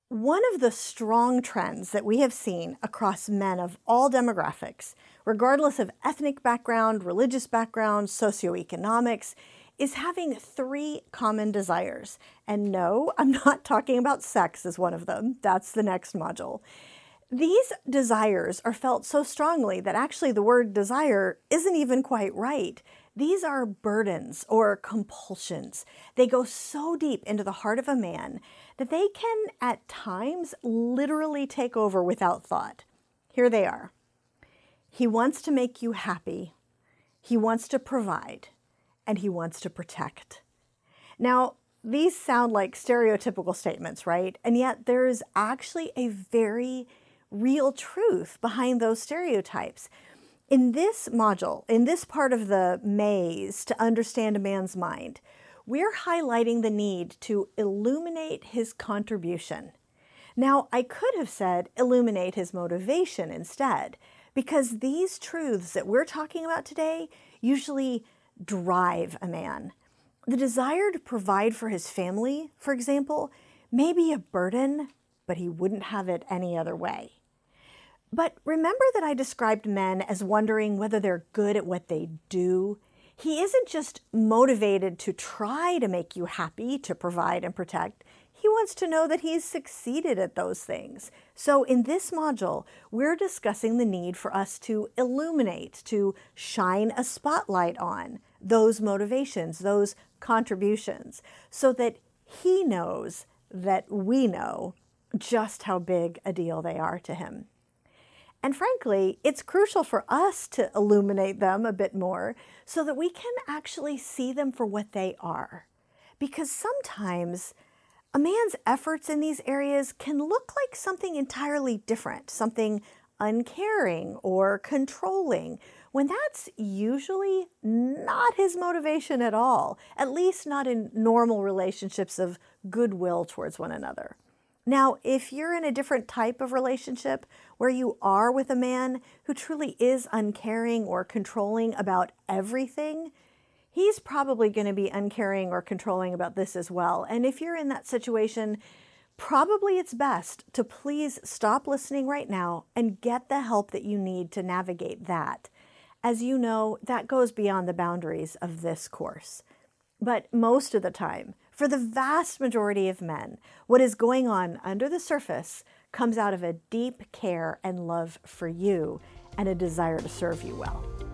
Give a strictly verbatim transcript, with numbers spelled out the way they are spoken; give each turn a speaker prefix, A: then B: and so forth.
A: One of the strong trends that we have seen across men of all demographics, regardless of ethnic background, religious background, socioeconomics, is having three common desires. And no, I'm not talking about sex as one of them. That's the next module. These desires are felt so strongly that actually the word desire isn't even quite right. These are burdens or compulsions. They go so deep into the heart of a man that they can, at times, literally take over without thought. Here they are. He wants to make you happy. He wants to provide. And he wants to protect. Now, these sound like stereotypical statements, right? And yet there is actually a very real truth behind those stereotypes. In this module, in this part of the maze to understand a man's mind, we're highlighting the need to illuminate his contribution. Now, I could have said illuminate his motivation instead, because these truths that we're talking about today usually drive a man. The desire to provide for his family, for example, may be a burden, but he wouldn't have it any other way. But remember that I described men as wondering whether they're good at what they do. He isn't just motivated to try to make you happy, to provide and protect. He wants to know that he's succeeded at those things. So in this module, we're discussing the need for us to illuminate, to shine a spotlight on those motivations, those contributions, so that he knows that we know just how big a deal they are to him. And frankly, it's crucial for us to illuminate them a bit more so that we can actually see them for what they are. Because sometimes a man's efforts in these areas can look like something entirely different, something uncaring or controlling, when that's usually not his motivation at all, at least not in normal relationships of goodwill towards one another. Now, if you're in a different type of relationship where you are with a man who truly is uncaring or controlling about everything, he's probably going to be uncaring or controlling about this as well. And if you're in that situation, probably it's best to please stop listening right now and get the help that you need to navigate that. As you know, that goes beyond the boundaries of this course. But most of the time, for the vast majority of men, what is going on under the surface comes out of a deep care and love for you and a desire to serve you well.